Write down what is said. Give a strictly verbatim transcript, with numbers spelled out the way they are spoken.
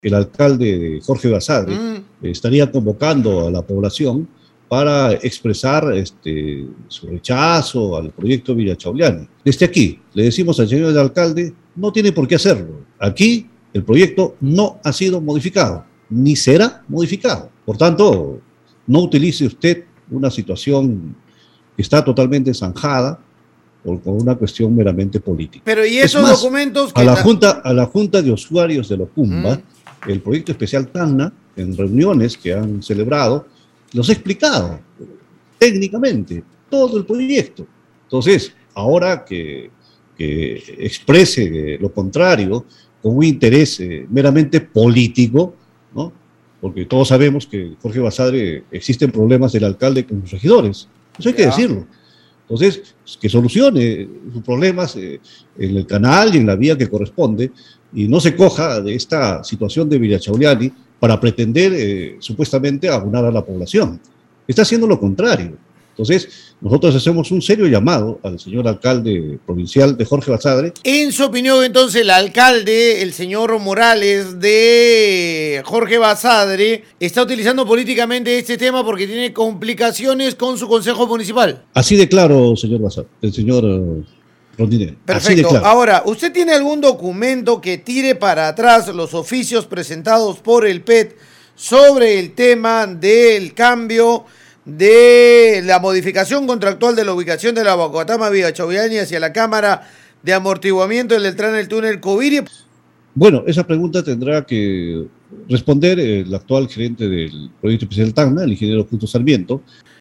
el alcalde Jorge Basadre Mm. estaría convocando a la población para expresar este, su rechazo al proyecto Villa Chauliani. Desde aquí le decimos al señor alcalde, no tiene por qué hacerlo. Aquí el proyecto no ha sido modificado, ni será modificado. Por tanto, no utilice usted una situación que está totalmente zanjada por, por una cuestión meramente política. Pero y Es esos más, documentos a que... la ta- Junta, a la Junta de Usuarios de Locumba, Mm. el proyecto especial Tacna, en reuniones que han celebrado, los he explicado técnicamente todo el proyecto. Entonces, ahora que, que exprese lo contrario con un interés eh, meramente político, ¿no? Porque todos sabemos que Jorge Basadre existen problemas del alcalde con los regidores, eso hay que Ya. decirlo. Entonces, que solucione sus problemas eh, en el canal y en la vía que corresponde y no se coja de esta situación de Villa Chauliani para pretender eh, supuestamente abonar a la población. Está haciendo lo contrario. Entonces, nosotros hacemos un serio llamado al señor alcalde provincial de Jorge Basadre. En su opinión, entonces, el alcalde, el señor Morales de Jorge Basadre, está utilizando políticamente este tema porque tiene complicaciones con su consejo municipal. Así de claro, señor Basadre, el señor eh, Rondinelli. Así de Perfecto. claro. Ahora, ¿usted tiene algún documento que tire para atrás los oficios presentados por el P E T sobre el tema del cambio de la modificación contractual de la ubicación de la Bocotama Villa Chauliani hacia la Cámara de Amortiguamiento del Deltrán del Túnel Coviri? Bueno, esa pregunta tendrá que responder el actual gerente del proyecto especial Tacna, el ingeniero Justo Sarmiento.